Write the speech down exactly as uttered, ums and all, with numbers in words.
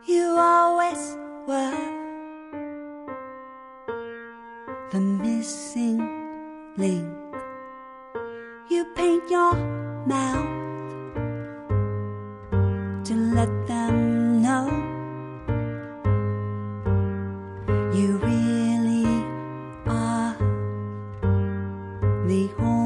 You always were the missing link. You paint your mouth to let them know you really are the only